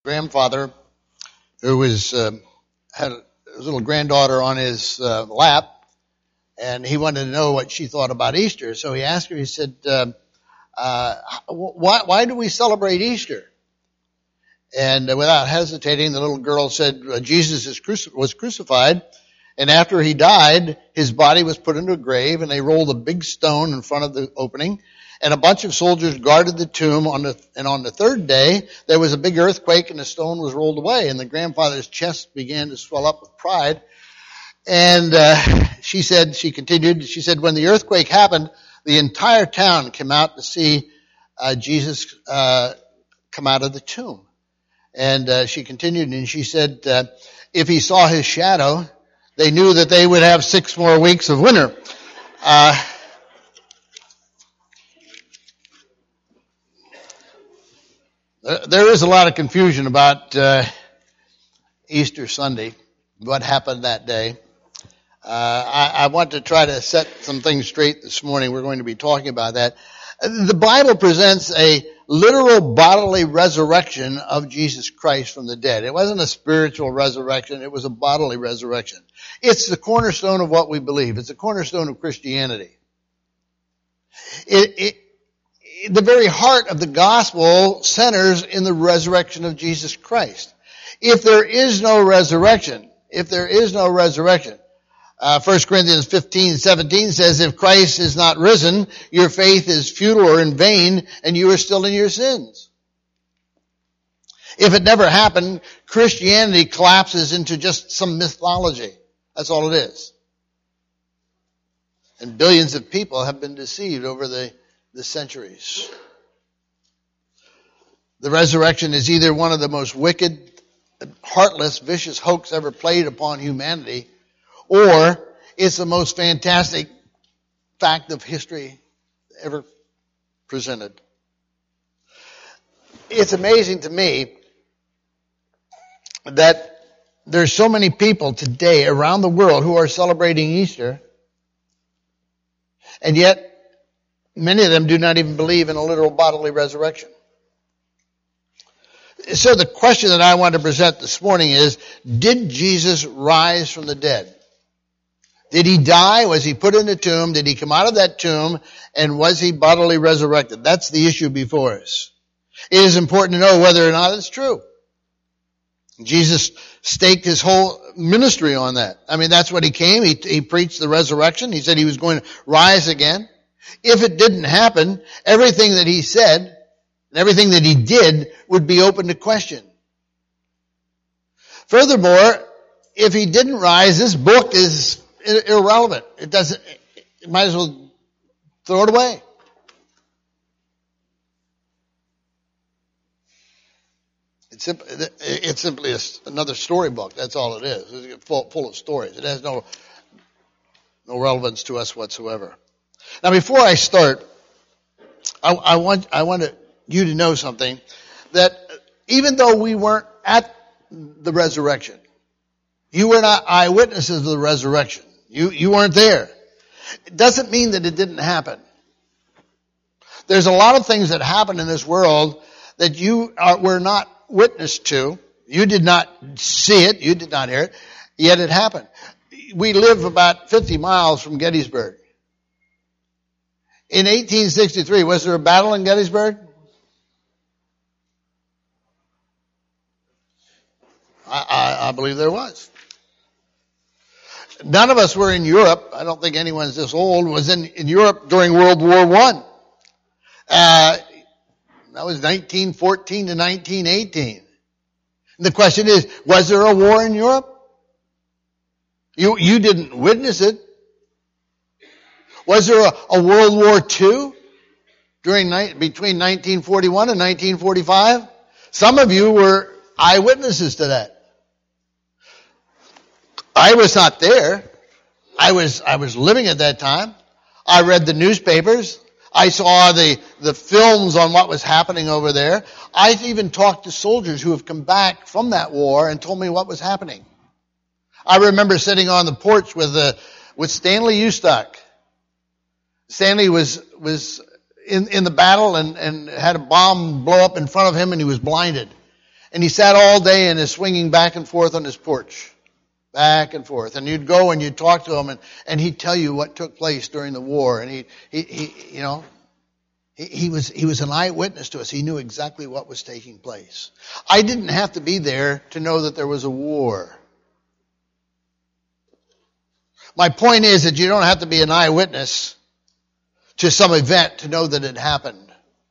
Grandfather who had a little granddaughter on his lap, and he wanted to know what she thought about Easter. So he asked her, he said, why do we celebrate Easter? And without hesitating, the little girl said, Jesus was crucified, and after he died, his body was put into a grave, and they rolled a big stone in front of the opening, and a bunch of soldiers guarded the tomb. On the third day, there was a big earthquake, and the stone was rolled away, and the grandfather's chest began to swell up with pride. And she continued, when the earthquake happened, the entire town came out to see Jesus come out of the tomb. And she continued, and she said, if he saw his shadow, they knew that they would have 6 more weeks of winter. There is a lot of confusion about Easter Sunday, what happened that day. I want to try to set some things straight this morning. We're going to be talking about that. The Bible presents a literal bodily resurrection of Jesus Christ from the dead. It wasn't a spiritual resurrection. It was a bodily resurrection. It's the cornerstone of what we believe. It's the cornerstone of Christianity. The very heart of the gospel centers in the resurrection of Jesus Christ. If there is no resurrection, 1 Corinthians 15:17 says, if Christ is not risen, your faith is futile or in vain, and you are still in your sins. If it never happened, Christianity collapses into just some mythology. That's all it is. And billions of people have been deceived over the centuries. The resurrection is either one of the most wicked, heartless, vicious hoax ever played upon humanity, or it's the most fantastic fact of history ever presented. It's amazing to me that there's so many people today around the world who are celebrating Easter, and yet many of them do not even believe in a literal bodily resurrection. So the question that I want to present this morning is, did Jesus rise from the dead? Did he die? Was he put in the tomb? Did he come out of that tomb? And was he bodily resurrected? That's the issue before us. It is important to know whether or not it's true. Jesus staked his whole ministry on that. I mean, that's what he came. He preached the resurrection. He said he was going to rise again. If it didn't happen, everything that he said and everything that he did would be open to question. Furthermore, if he didn't rise, this book is irrelevant. It might as well throw it away. It's simply another storybook. That's all it is. It's full of stories. It has no relevance to us whatsoever. Now, before I start, I want you to know something, that even though we weren't at the resurrection, you were not eyewitnesses of the resurrection. You weren't there. It doesn't mean that it didn't happen. There's a lot of things that happen in this world that were not witness to. You did not see it. You did not hear it. Yet it happened. We live about 50 miles from Gettysburg. In 1863, was there a battle in Gettysburg? I believe there was. None of us were in Europe. I don't think anyone's this old was in Europe during World War I. That was 1914 to 1918. And the question is, was there a war in Europe? You didn't witness it. Was there a World War II between 1941 and 1945? Some of you were eyewitnesses to that. I was not there. I was living at that time. I read the newspapers. I saw the films on what was happening over there. I've even talked to soldiers who have come back from that war and told me what was happening. I remember sitting on the porch with Stanley Eustack. Stanley was in the battle and had a bomb blow up in front of him, and he was blinded. And he sat all day and is swinging back and forth on his porch. Back and forth. And you'd go and you'd talk to him and he'd tell you what took place during the war. And he was an eyewitness to us. He knew exactly what was taking place. I didn't have to be there to know that there was a war. My point is that you don't have to be an eyewitness to some event to know that it happened.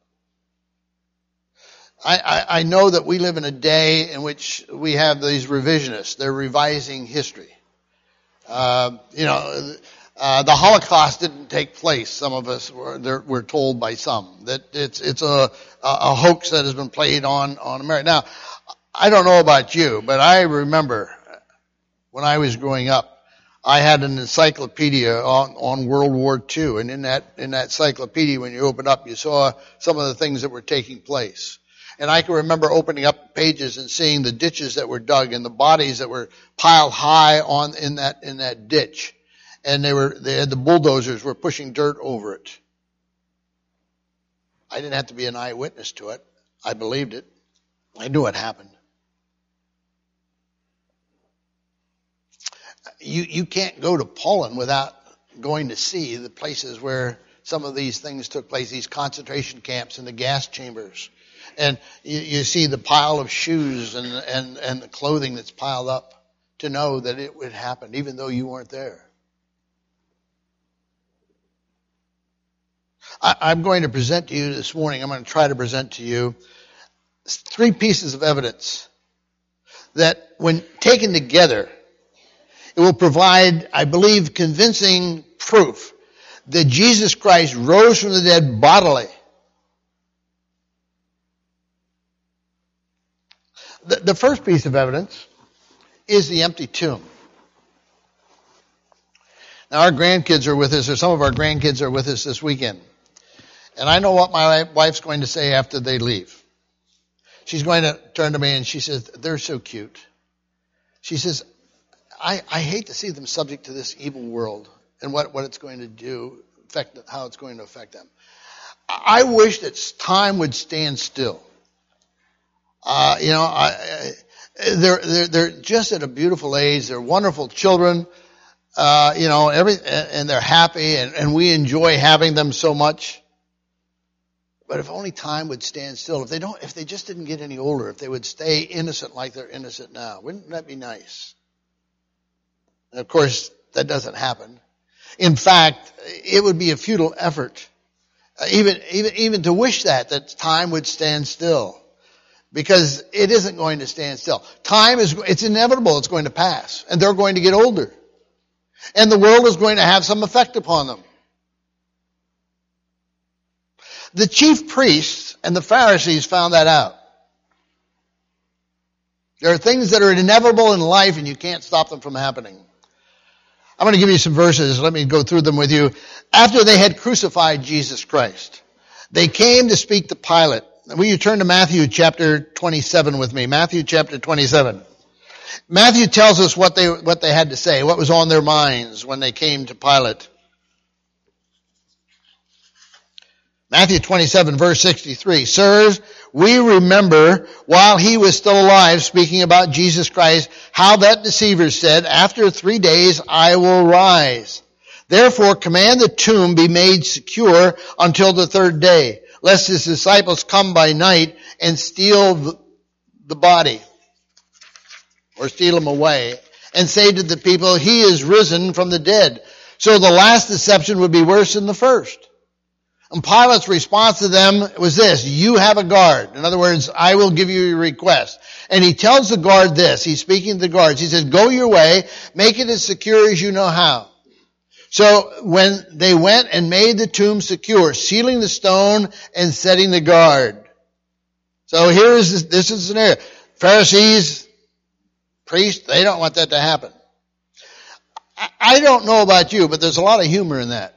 I know that we live in a day in which we have these revisionists. They're revising history. The Holocaust didn't take place. Some of us were told by some that it's a hoax that has been played on America. Now, I don't know about you, but I remember when I was growing up, I had an encyclopedia on World War II, and in that encyclopedia, when you opened up, you saw some of the things that were taking place. And I can remember opening up pages and seeing the ditches that were dug and the bodies that were piled high in that ditch. And the bulldozers were pushing dirt over it. I didn't have to be an eyewitness to it. I believed it. I knew it happened. You can't go to Poland without going to see the places where some of these things took place, these concentration camps and the gas chambers. And you see the pile of shoes and the clothing that's piled up to know that it would happen, even though you weren't there. I'm going to present to you this morning, I'm going to try to present to you 3 pieces of evidence that when taken together, it will provide, I believe, convincing proof that Jesus Christ rose from the dead bodily. The first piece of evidence is the empty tomb. Now, our grandkids are with us, or some of our grandkids are with us this weekend. And I know what my wife's going to say after they leave. She's going to turn to me and she says, they're so cute. She says, I hate to see them subject to this evil world and what it's going to do, how it's going to affect them. I wish that time would stand still. They're just at a beautiful age. They're wonderful children, and they're happy, and we enjoy having them so much. But if only time would stand still, if they just didn't get any older, if they would stay innocent like they're innocent now, wouldn't that be nice? And of course, that doesn't happen. In fact, it would be a futile effort, even to wish that time would stand still. Because it isn't going to stand still. It's inevitable, it's going to pass. And they're going to get older. And the world is going to have some effect upon them. The chief priests and the Pharisees found that out. There are things that are inevitable in life and you can't stop them from happening. I'm going to give you some verses. Let me go through them with you. After they had crucified Jesus Christ, they came to speak to Pilate. Will you turn to Matthew chapter 27 with me? Matthew chapter 27. Matthew tells us what they had to say, what was on their minds when they came to Pilate. Matthew 27 verse 63. Sirs, we remember while he was still alive, speaking about Jesus Christ, how that deceiver said, after 3 days I will rise. Therefore command the tomb be made secure until the 3rd day, lest his disciples come by night and steal the body, or steal him away, and say to the people, he is risen from the dead. So the last deception would be worse than the first. And Pilate's response to them was this, you have a guard. In other words, I will give you your request. And he tells the guard this, he's speaking to the guards, he says, go your way, make it as secure as you know how. So when they went and made the tomb secure, sealing the stone and setting the guard. So this is the scenario. Pharisees, priests, they don't want that to happen. I don't know about you, but there's a lot of humor in that.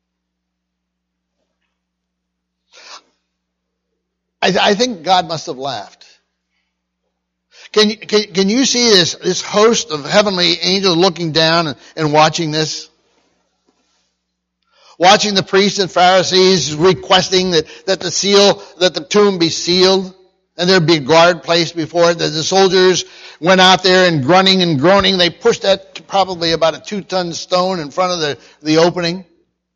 I think God must have laughed. Can you see this host of heavenly angels looking down and watching this? Watching the priests and Pharisees requesting that the tomb be sealed. And there'd be a guard placed before it. The soldiers went out there and grunting and groaning. They pushed that to probably about a 2-ton stone in front of the opening.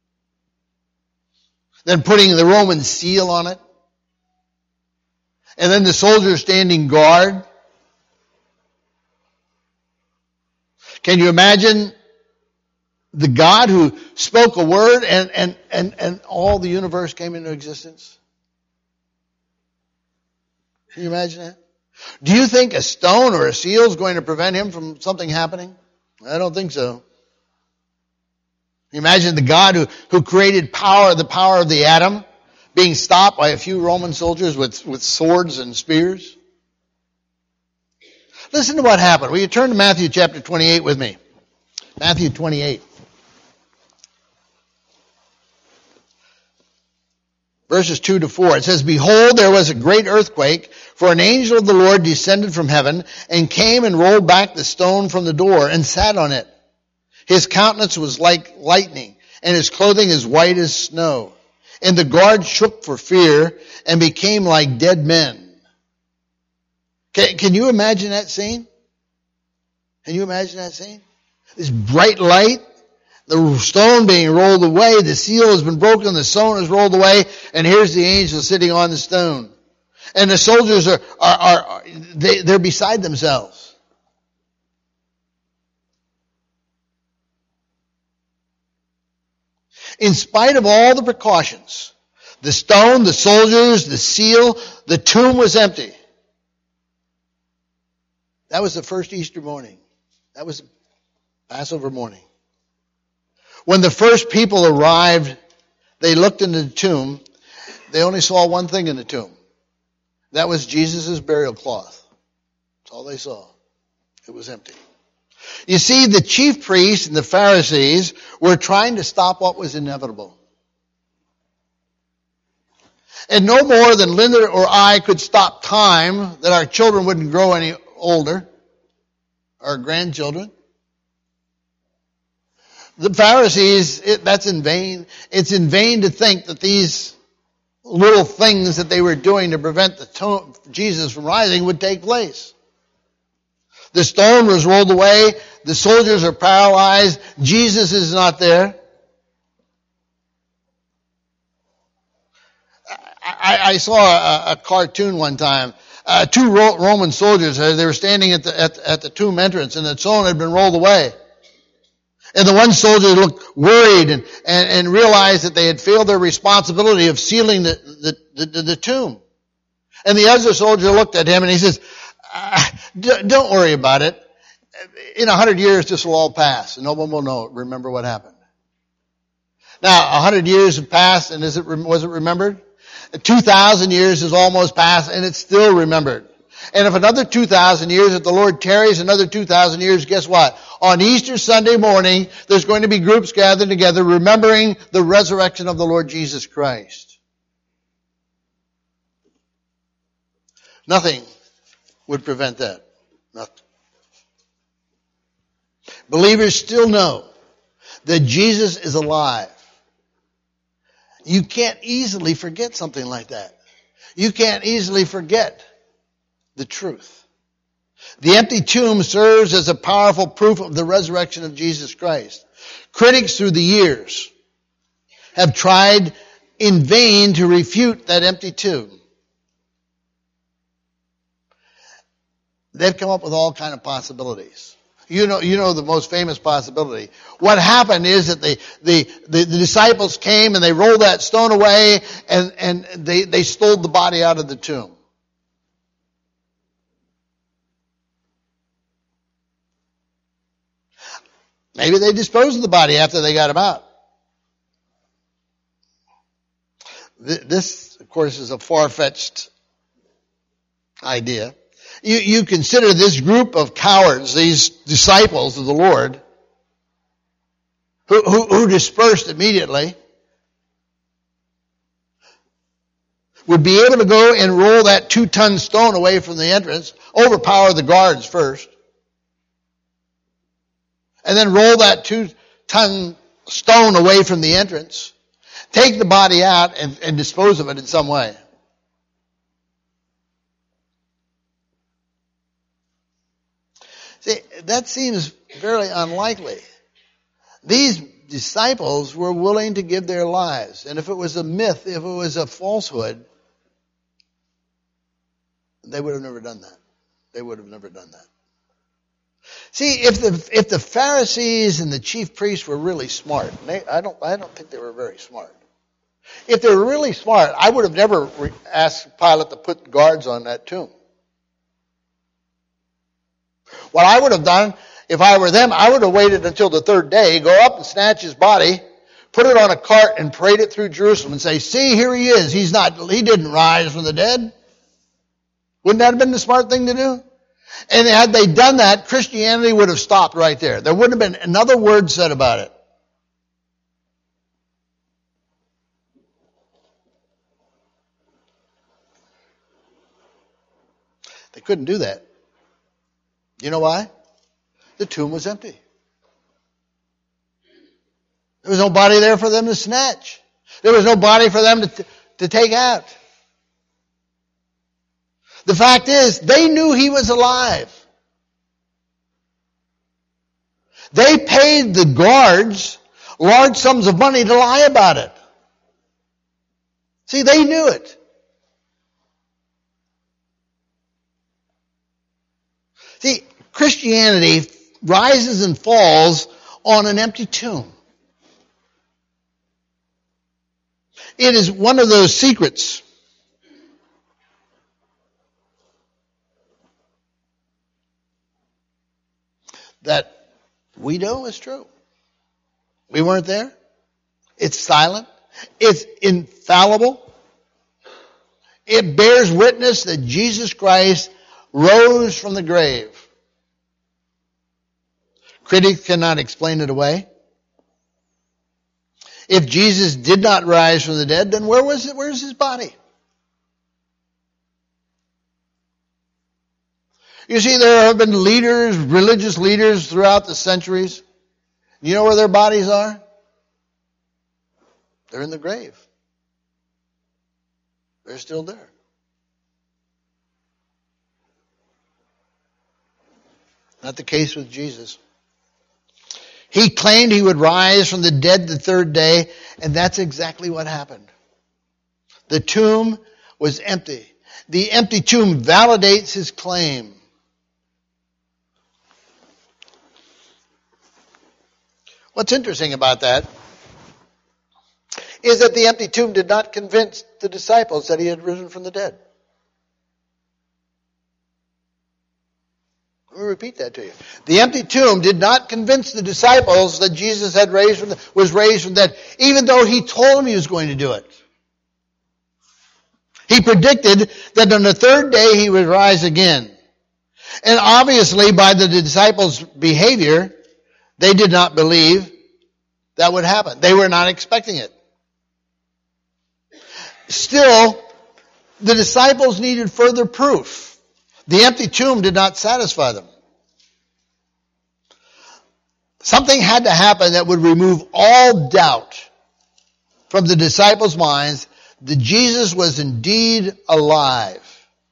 Then putting the Roman seal on it. And then the soldiers standing guard. Can you imagine the God who spoke a word and all the universe came into existence? Can you imagine that? Do you think a stone or a seal is going to prevent him from something happening? I don't think so. You imagine the God who created the power of the atom, being stopped by a few Roman soldiers with swords and spears? Listen to what happened. Will you turn to Matthew chapter 28 with me? Matthew 28. Verses 2 to 4. It says, "Behold, there was a great earthquake, for an angel of the Lord descended from heaven, and came and rolled back the stone from the door, and sat on it. His countenance was like lightning, and his clothing as white as snow. And the guards shook for fear, and became like dead men." Can you imagine that scene? Can you imagine that scene? This bright light, the stone being rolled away, the seal has been broken, the stone is rolled away, and here's the angel sitting on the stone. And the soldiers they're beside themselves. In spite of all the precautions, the stone, the soldiers, the seal, the tomb was empty. That was the first Easter morning. That was Passover morning. When the first people arrived, they looked into the tomb. They only saw one thing in the tomb. That was Jesus' burial cloth. That's all they saw. It was empty. You see, the chief priests and the Pharisees were trying to stop what was inevitable. And no more than Linda or I could stop time, that our children wouldn't grow any older, our grandchildren. The Pharisees, that's in vain. It's in vain to think that these little things that they were doing to prevent Jesus from rising would take place. The stone was rolled away. The soldiers are paralyzed. Jesus is not there. I saw a cartoon one time. Two Roman soldiers, they were standing at the tomb entrance, and the stone had been rolled away. And the one soldier looked worried and realized that they had failed their responsibility of sealing the tomb. And the other soldier looked at him and he says, "Don't worry about it. In 100 years, this will all pass, and no one will remember what happened." Now, 100 years have passed, and was it remembered? 2,000 years has almost passed, and it's still remembered. And if another 2,000 years, if the Lord tarries another 2,000 years, guess what? On Easter Sunday morning, there's going to be groups gathered together remembering the resurrection of the Lord Jesus Christ. Nothing would prevent that. Nothing. Believers still know that Jesus is alive. You can't easily forget something like that. You can't easily forget the truth. The empty tomb serves as a powerful proof of the resurrection of Jesus Christ. Critics through the years have tried in vain to refute that empty tomb. They've come up with all kinds of possibilities. You know the most famous possibility. What happened is that the disciples came and they rolled that stone away and they stole the body out of the tomb. Maybe they disposed of the body after they got him out. This, of course, is a far-fetched idea. You consider this group of cowards, these disciples of the Lord, who dispersed immediately, would be able to go and roll that 2-ton stone away from the entrance, overpower the guards first, and then roll that 2-ton stone away from the entrance, take the body out and dispose of it in some way. See, that seems very unlikely. These disciples were willing to give their lives. And if it was a myth, if it was a falsehood, they would have never done that. They would have never done that. See, if the Pharisees and the chief priests were really smart, I don't think they were very smart. If they were really smart, I would have never asked Pilate to put guards on that tomb. What I would have done, if I were them, I would have waited until the third day, go up and snatch his body, put it on a cart and parade it through Jerusalem and say, see, here he is. He didn't rise from the dead. Wouldn't that have been the smart thing to do? And had they done that, Christianity would have stopped right there. There wouldn't have been another word said about it. They couldn't do that. You know why? The tomb was empty. There was no body there for them to snatch. There was no body for them to take out. The fact is, they knew he was alive. They paid the guards large sums of money to lie about it. See, they knew it. See, Christianity rises and falls on an empty tomb. It is one of those secrets that we know is true. We weren't there. It's silent. It's infallible. It bears witness that Jesus Christ rose from the grave. Critics cannot explain it away. If Jesus did not rise from the dead, then where's his body? You see, there have been leaders, religious leaders throughout the centuries. You know where their bodies are? They're in the grave. They're still there. Not the case with Jesus. He claimed he would rise from the dead the third day, and that's exactly what happened. The tomb was empty. The empty tomb validates his claim. What's interesting about that is that the empty tomb did not convince the disciples that he had risen from the dead. Let me repeat that to you. The empty tomb did not convince the disciples that Jesus was raised from the dead, even though he told them he was going to do it. He predicted that on the third day he would rise again. And obviously by the disciples' behavior, they did not believe that would happen. They were not expecting it. Still, the disciples needed further proof. The empty tomb did not satisfy them. Something had to happen that would remove all doubt from the disciples' minds that Jesus was indeed alive.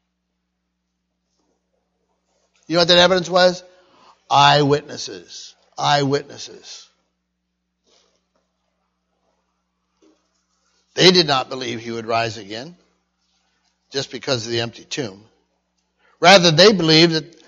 You know what that evidence was? Eyewitnesses. Eyewitnesses. They did not believe he would rise again just because of the empty tomb. Rather, they believed that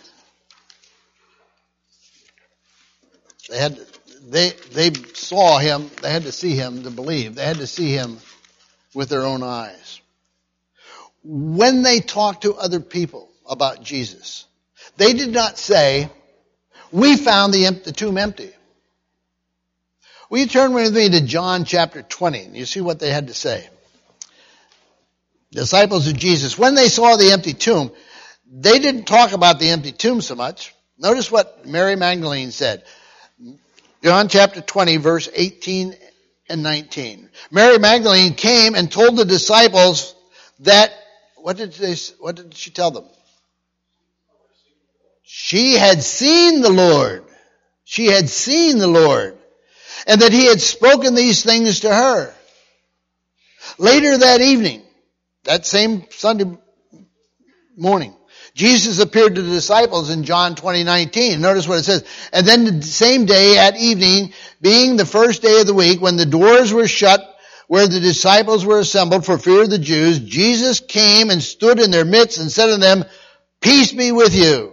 they saw him, they had to see him to believe. They had to see him with their own eyes. When they talked to other people about Jesus, they did not say, we found the tomb empty. Will you turn with me to John chapter 20 and you see what they had to say. Disciples of Jesus, when they saw the empty tomb, they didn't talk about the empty tomb so much. Notice what Mary Magdalene said. John chapter 20, verse 18 and 19. Mary Magdalene came and told the disciples that, what did she tell them? She had seen the Lord. She had seen the Lord. And that he had spoken these things to her. Later that evening, that same Sunday morning, Jesus appeared to the disciples in John 20:19. Notice what it says. And then the same day at evening, being the first day of the week, when the doors were shut where the disciples were assembled for fear of the Jews, Jesus came and stood in their midst and said to them, "Peace be with you."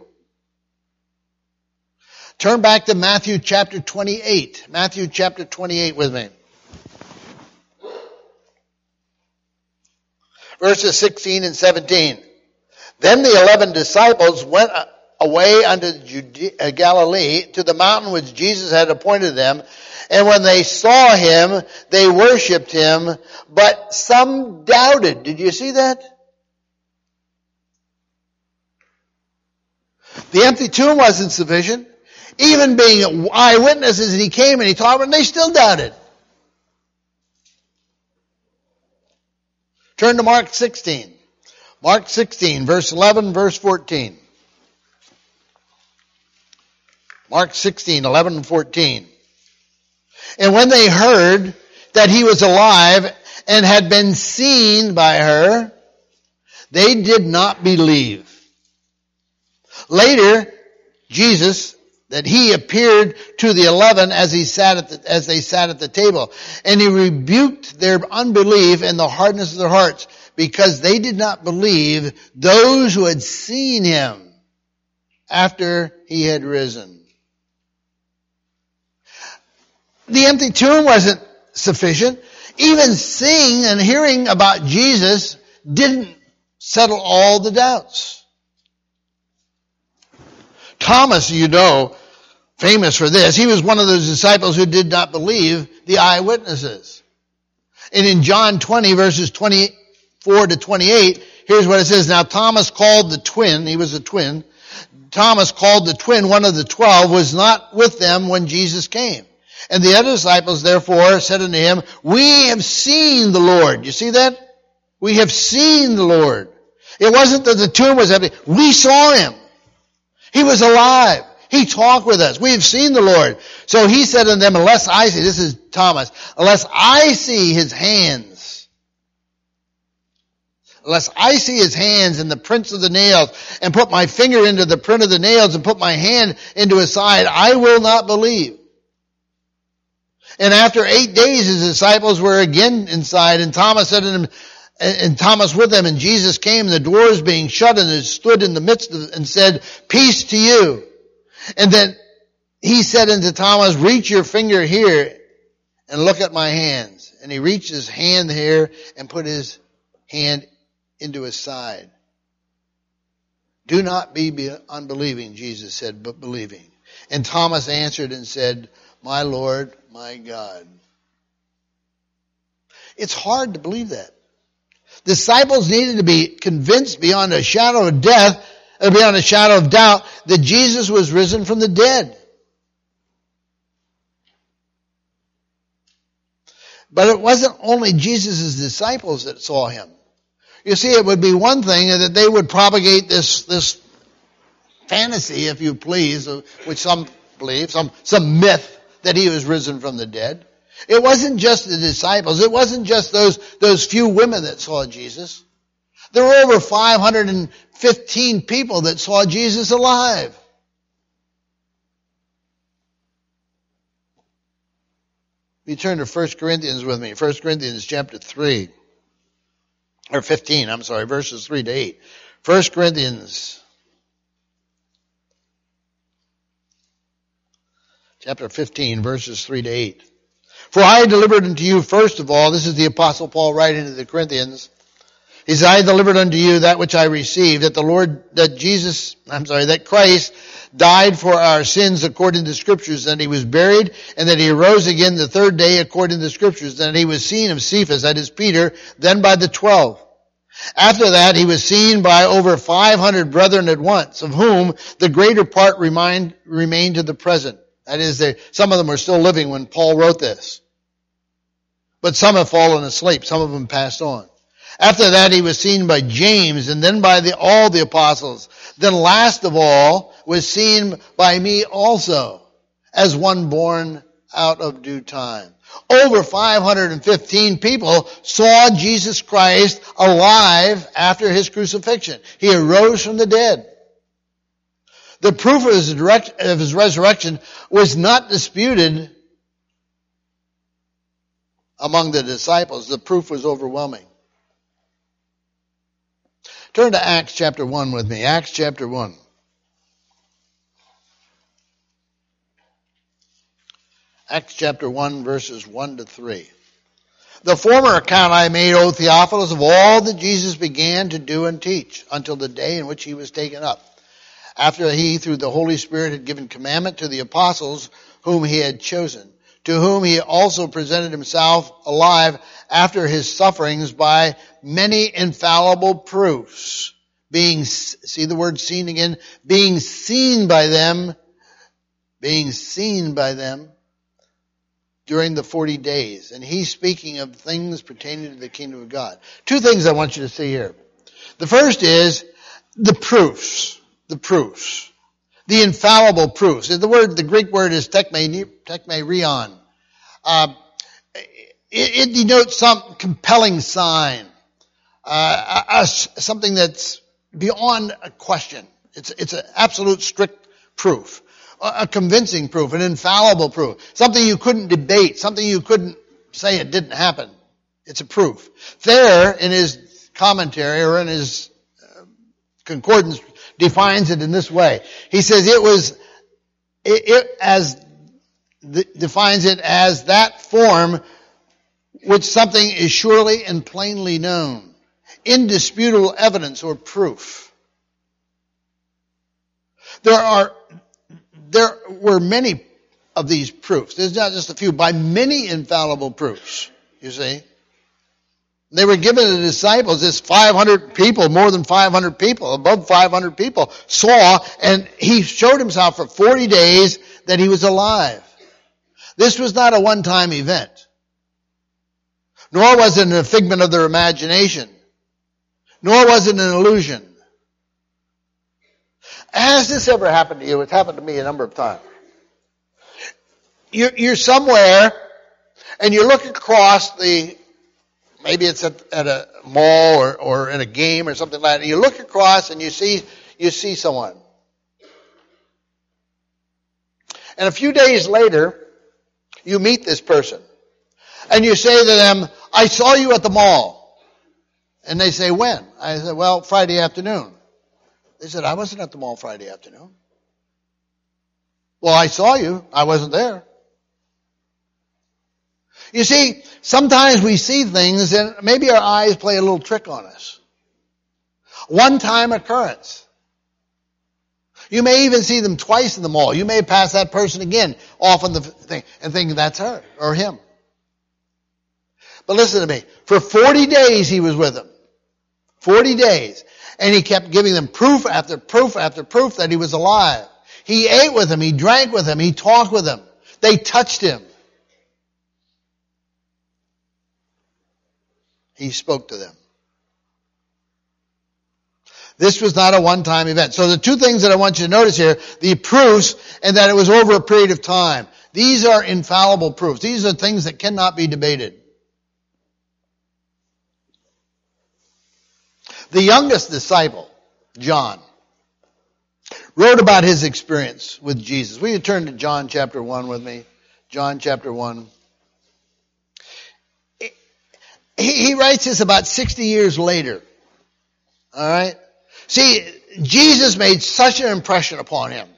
Turn back to Matthew chapter 28. Matthew chapter 28 with me. Verses 16 and 17. Then the 11 disciples went away unto Galilee to the mountain which Jesus had appointed them. And when they saw him, they worshipped him, but some doubted. Did you see that? The empty tomb wasn't sufficient. Even being eyewitnesses, and he came and he taught them, and they still doubted. Turn to Mark 16. Mark 16, verse 11, verse 14. Mark 16, 11 and 14. And when they heard that he was alive and had been seen by her, they did not believe. Later, Jesus, that he appeared to the 11 as they sat at the table. And he rebuked their unbelief and the hardness of their hearts, because they did not believe those who had seen him after he had risen. The empty tomb wasn't sufficient. Even seeing and hearing about Jesus didn't settle all the doubts. Thomas, you know, famous for this, he was one of those disciples who did not believe the eyewitnesses. And in John 20, verses 24 to 28, here's what it says. Now Thomas called the twin, he was a twin, Thomas called the twin, one of the 12, was not with them when Jesus came. And the other disciples therefore said unto him, "We have seen the Lord." You see that? We have seen the Lord. It wasn't that the tomb was empty. We saw him. He was alive. He talked with us. We have seen the Lord. So he said unto them, unless I see, this is Thomas, unless I see his hands, unless I see his hands and the prints of the nails, and put my finger into the print of the nails and put my hand into his side, I will not believe. And after 8 days his disciples were again inside, and Thomas said unto him, and Thomas with them, and Jesus came, and the doors being shut, and stood in the midst of, and said, "Peace to you." And then he said unto Thomas, "Reach your finger here and look at my hands." And he reached his hand here and put his hand into his side. "Do not be unbelieving," Jesus said, "but believing." And Thomas answered and said, "My Lord, my God." It's hard to believe that. Disciples needed to be convinced beyond a shadow of death, or beyond a shadow of doubt, that Jesus was risen from the dead. But it wasn't only Jesus' disciples that saw him. You see, it would be one thing that they would propagate this fantasy, if you please, which some believe, some myth that he was risen from the dead. It wasn't just the disciples. It wasn't just those few women that saw Jesus. There were over 515 people that saw Jesus alive. You turn to 1 Corinthians with me. 1 Corinthians chapter 3. Or 15, I'm sorry, verses 3 to 8. 1 Corinthians chapter 15, verses 3 to 8. For I delivered unto you first of all, this is the Apostle Paul writing to the Corinthians. He said, I delivered unto you that which I received, that Christ died for our sins according to the Scriptures, and he was buried, and that he arose again the third day according to the Scriptures, and he was seen of Cephas, that is Peter, then by the 12. After that, he was seen by over 500 brethren at once, of whom the greater part remain to the present. That is, some of them are still living when Paul wrote this. But some have fallen asleep. Some of them passed on. After that, he was seen by James, and then by all the apostles. Then last of all was seen by me also, as one born out of due time. Over 515 people saw Jesus Christ alive after his crucifixion. He arose from the dead. The proof of his resurrection was not disputed among the disciples. The proof was overwhelming. Turn to Acts chapter 1 with me. Acts chapter 1. Acts chapter 1 verses 1 to 3. The former account I made, O Theophilus, of all that Jesus began to do and teach until the day in which he was taken up, after he, through the Holy Spirit, had given commandment to the apostles whom he had chosen, to whom he also presented himself alive after his sufferings by many infallible proofs, being, see the word seen again, being seen by them during the 40 days. And he's speaking of things pertaining to the kingdom of God. Two things I want you to see here. The first is the proofs. The proofs. The infallible proofs. The Greek word is tekmerion. It denotes some compelling sign. Something that's beyond a question. It's an absolute strict proof. A convincing proof, an infallible proof. Something you couldn't debate, something you couldn't say it didn't happen. It's a proof. Thayer, in his commentary or in his concordance, defines it in this way. He says defines it as that form which something is surely and plainly known. Indisputable evidence or proof. There were many of these proofs. There's not just a few, by many infallible proofs, you see. They were given to the disciples. This 500 people, more than 500 people, above 500 people saw, and he showed himself for 40 days that he was alive. This was not a one-time event. Nor was it a figment of their imagination. Nor was it an illusion. Has this ever happened to you? It's happened to me a number of times. You're somewhere and you look across maybe it's at a mall or in a game or something like that, and you look across and you see someone. And a few days later, you meet this person. And you say to them, I saw you at the mall. And they say, when? I said, well, Friday afternoon. They said, I wasn't at the mall Friday afternoon. Well, I saw you. I wasn't there. You see, sometimes we see things and maybe our eyes play a little trick on us. One-time occurrence. You may even see them twice in the mall. You may pass that person again off on the thing and think that's her or him. But listen to me. For 40 days he was with them. 40 days. And he kept giving them proof after proof after proof that he was alive. He ate with them. He drank with them. He talked with them. They touched him. He spoke to them. This was not a one-time event. So the two things that I want you to notice here, the proofs and that it was over a period of time. These are infallible proofs. These are things that cannot be debated. The youngest disciple, John, wrote about his experience with Jesus. Will you turn to John chapter 1 with me? John chapter 1. He writes this about 60 years later. All right? See, Jesus made such an impression upon him.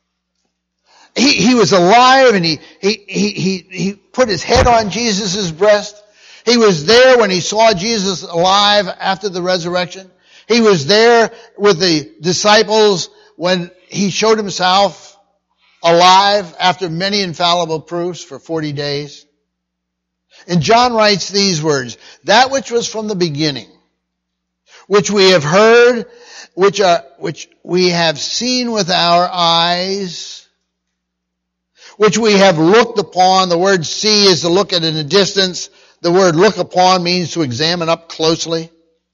He was alive and he put his head on Jesus' breast. He was there when he saw Jesus alive after the resurrection. He was there with the disciples when he showed himself alive after many infallible proofs for 40 days. And John writes these words, that which was from the beginning, which we have heard, which we have seen with our eyes, which we have looked upon. The word see is to look at in a distance. The word look upon means to examine up closely.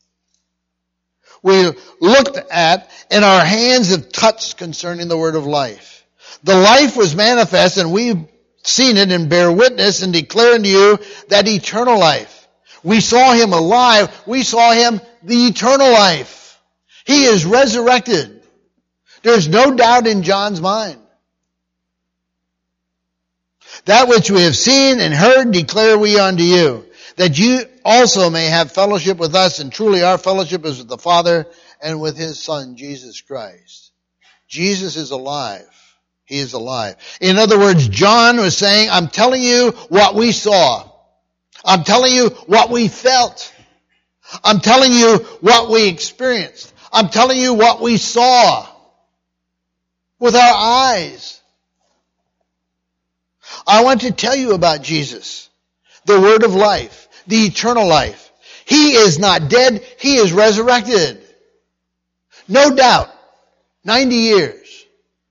We looked at and our hands have touched concerning the word of life. The life was manifest and we seen it and bear witness and declare unto you that eternal life. We saw him alive. We saw him the eternal life. He is resurrected. There's no doubt in John's mind. That which we have seen and heard declare we unto you, that you also may have fellowship with us, and truly our fellowship is with the Father and with his Son, Jesus Christ. Jesus is alive. He is alive. In other words, John was saying, I'm telling you what we saw. I'm telling you what we felt. I'm telling you what we experienced. I'm telling you what we saw with our eyes. I want to tell you about Jesus, the Word of life, the eternal life. He is not dead. He is resurrected. No doubt. 90 years.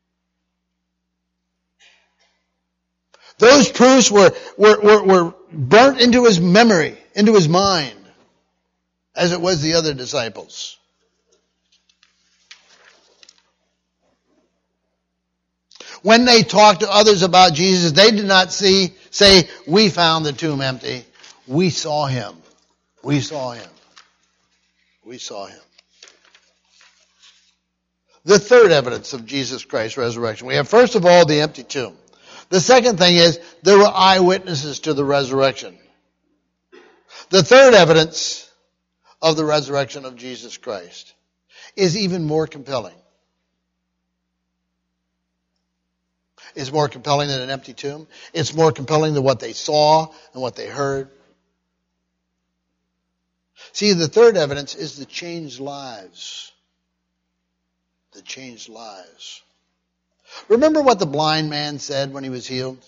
Those proofs were burnt into his memory, into his mind, as it was the other disciples. When they talked to others about Jesus, they did not say, we found the tomb empty. We saw him. We saw him. We saw him. The third evidence of Jesus Christ's resurrection. We have, first of all, the empty tomb. The second thing is, there were eyewitnesses to the resurrection. The third evidence of the resurrection of Jesus Christ is even more compelling. It's more compelling than an empty tomb. It's more compelling than what they saw and what they heard. See, the third evidence is the changed lives. The changed lives. Remember what the blind man said when he was healed?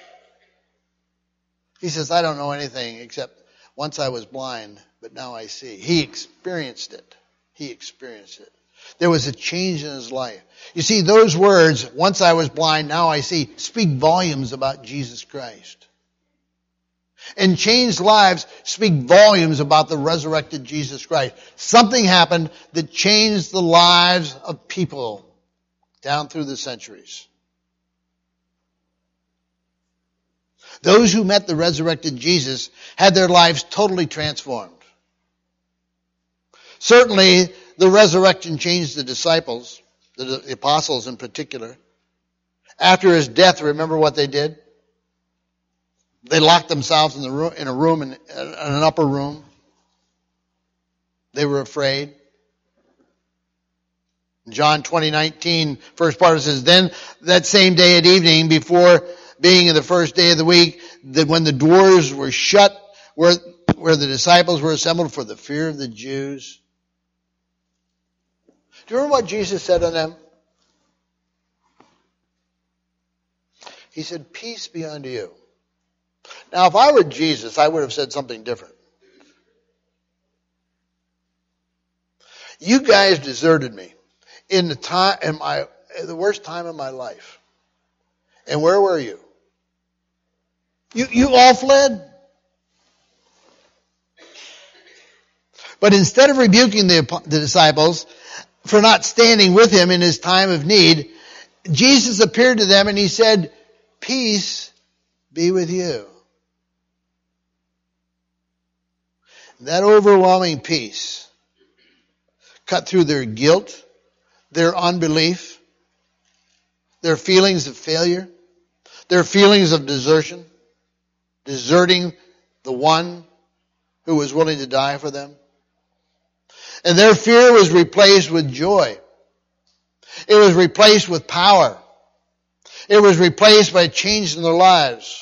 He says, I don't know anything except once I was blind, but now I see. He experienced it. He experienced it. There was a change in his life. You see, those words, once I was blind, now I see, speak volumes about Jesus Christ. And changed lives speak volumes about the resurrected Jesus Christ. Something happened that changed the lives of people down through the centuries. Those who met the resurrected Jesus had their lives totally transformed. Certainly, the resurrection changed the disciples, the apostles in particular. After his death, remember what they did? They locked themselves in a room, in an upper room. They were afraid. John 20:19, first part, it says, then that same day at evening, before being in the first day of the week, that when the doors were shut, where the disciples were assembled for the fear of the Jews. Do you remember what Jesus said to them? He said, peace be unto you. Now, if I were Jesus, I would have said something different. You guys deserted me in the worst time of my life. And where were you? You all fled. But instead of rebuking the disciples for not standing with him in his time of need, Jesus appeared to them and he said, peace be with you. That overwhelming peace cut through their guilt, their unbelief, their feelings of failure, their feelings of desertion, deserting the one who was willing to die for them. And their fear was replaced with joy. It was replaced with power. It was replaced by a change in their lives.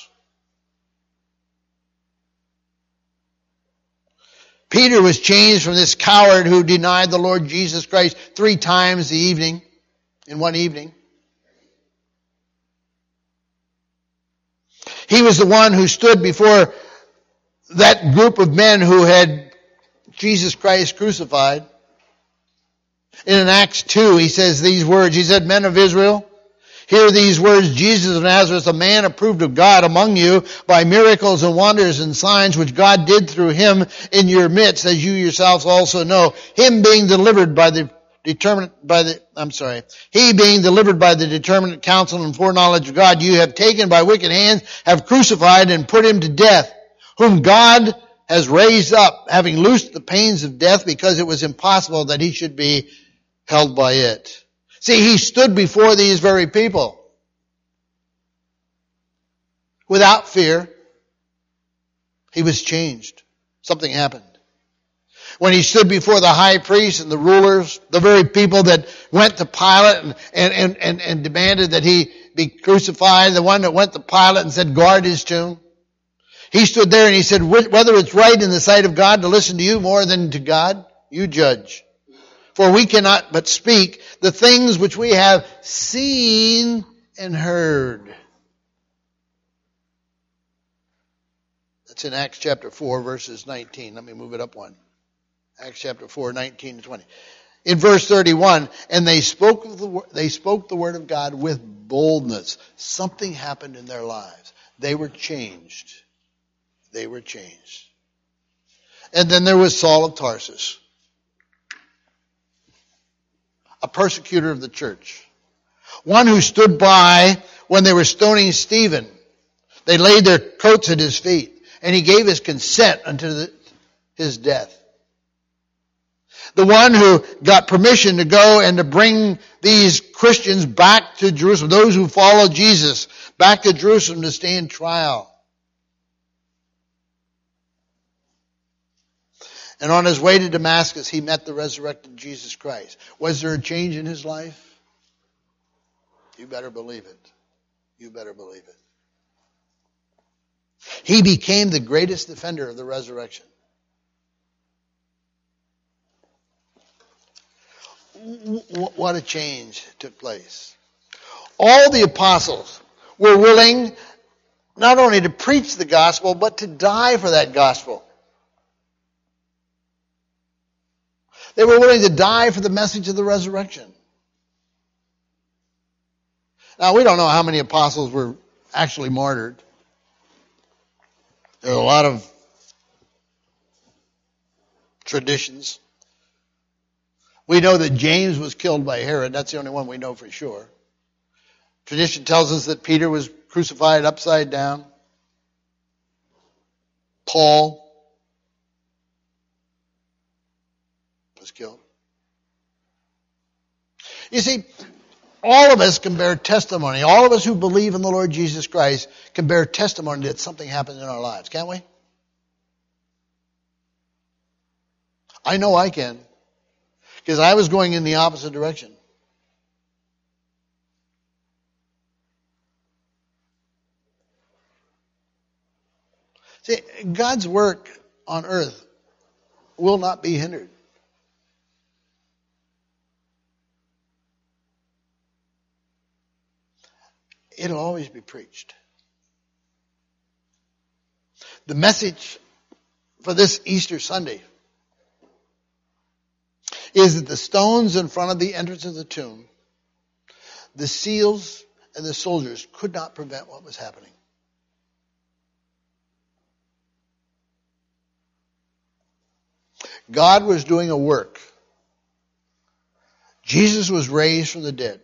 Peter was changed from this coward who denied the Lord Jesus Christ 3 times in one evening. He was the one who stood before that group of men who had Jesus Christ crucified. In Acts 2, he says these words. He said, men of Israel, hear these words, Jesus of Nazareth, a man approved of God among you by miracles and wonders and signs which God did through him in your midst, as you yourselves also know, him being delivered by the He being delivered by the determinate counsel and foreknowledge of God, you have taken by wicked hands, have crucified and put him to death, whom God has raised up, having loosed the pains of death, because it was impossible that he should be held by it. See, he stood before these very people without fear. He was changed. Something happened. When he stood before the high priest and the rulers, the very people that went to Pilate and demanded that he be crucified, the one that went to Pilate and said, guard his tomb. He stood there and he said, whether it's right in the sight of God to listen to you more than to God, you judge. For we cannot but speak the things which we have seen and heard. That's in Acts chapter 4, verses 19. Let me move it up one. Acts chapter 4, 19 to 20. In verse 31, and they spoke the word of God with boldness. Something happened in their lives. They were changed. They were changed. And then there was Saul of Tarsus, a persecutor of the church. One who stood by when they were stoning Stephen. They laid their coats at his feet, and he gave his consent unto his death. The one who got permission to go and to bring these Christians back to Jerusalem, those who followed Jesus, back to Jerusalem to stand trial. And on his way to Damascus, he met the resurrected Jesus Christ. Was there a change in his life? You better believe it. You better believe it. He became the greatest defender of the resurrection. What a change took place. All the apostles were willing not only to preach the gospel, but to die for that gospel. They were willing to die for the message of the resurrection. Now, we don't know how many apostles were actually martyred. There are a lot of traditions. We know that James was killed by Herod. That's the only one we know for sure. Tradition tells us that Peter was crucified upside down. Paul was killed. You see, all of us can bear testimony. All of us who believe in the Lord Jesus Christ can bear testimony that something happened in our lives, can't we? I know I can. Because I was going in the opposite direction. See, God's work on earth will not be hindered. It'll always be preached. The message for this Easter Sunday is that the stones in front of the entrance of the tomb, the seals and the soldiers could not prevent what was happening. God was doing a work. Jesus was raised from the dead.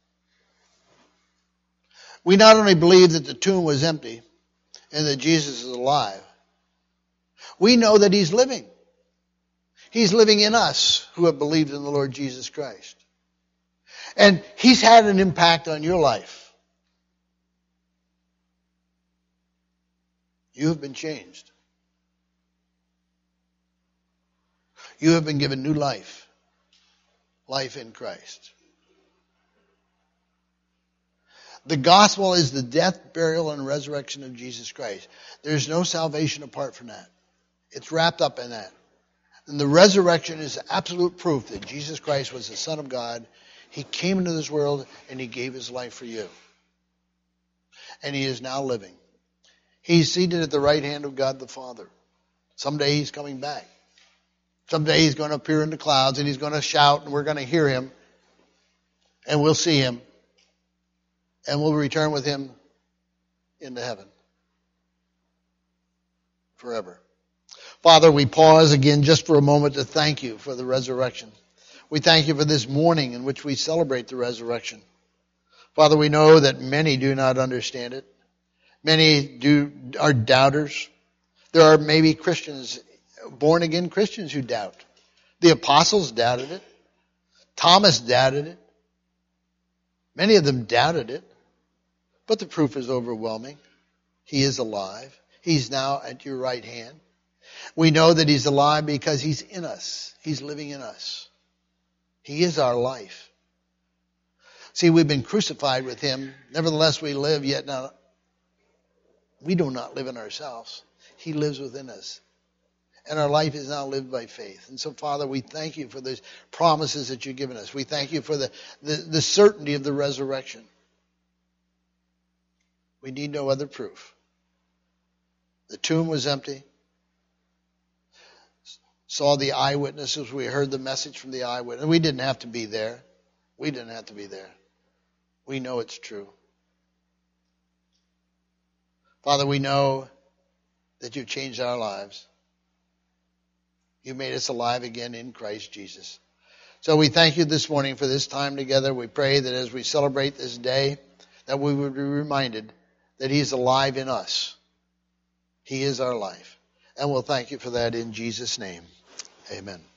We not only believe that the tomb was empty and that Jesus is alive, we know that he's living. He's living in us who have believed in the Lord Jesus Christ. And he's had an impact on your life. You have been changed. You have been given new life. Life in Christ. The gospel is the death, burial, and resurrection of Jesus Christ. There's no salvation apart from that. It's wrapped up in that. And the resurrection is absolute proof that Jesus Christ was the Son of God. He came into this world and he gave his life for you. And he is now living. He's seated at the right hand of God the Father. Someday he's coming back. Someday he's going to appear in the clouds and he's going to shout and we're going to hear him. And we'll see him. And we'll return with him into heaven. Forever. Father, we pause again just for a moment to thank you for the resurrection. We thank you for this morning in which we celebrate the resurrection. Father, we know that many do not understand it. Many are doubters. There are maybe Christians, born again Christians who doubt. The apostles doubted it. Thomas doubted it. Many of them doubted it. But the proof is overwhelming. He is alive. He's now at your right hand. We know that he's alive because he's in us. He's living in us. He is our life. See, we've been crucified with him. Nevertheless, we live, yet now we do not live in ourselves. He lives within us. And our life is now lived by faith. And so, Father, we thank you for the promises that you've given us. We thank you for the certainty of the resurrection. We need no other proof. The tomb was empty. Saw the eyewitnesses. We heard the message from the eyewitness. We didn't have to be there. We didn't have to be there. We know it's true. Father, we know that you've changed our lives. You made us alive again in Christ Jesus. So we thank you this morning for this time together. We pray that as we celebrate this day, that we would be reminded that he's alive in us. He is our life. And we'll thank you for that in Jesus' name. Amen.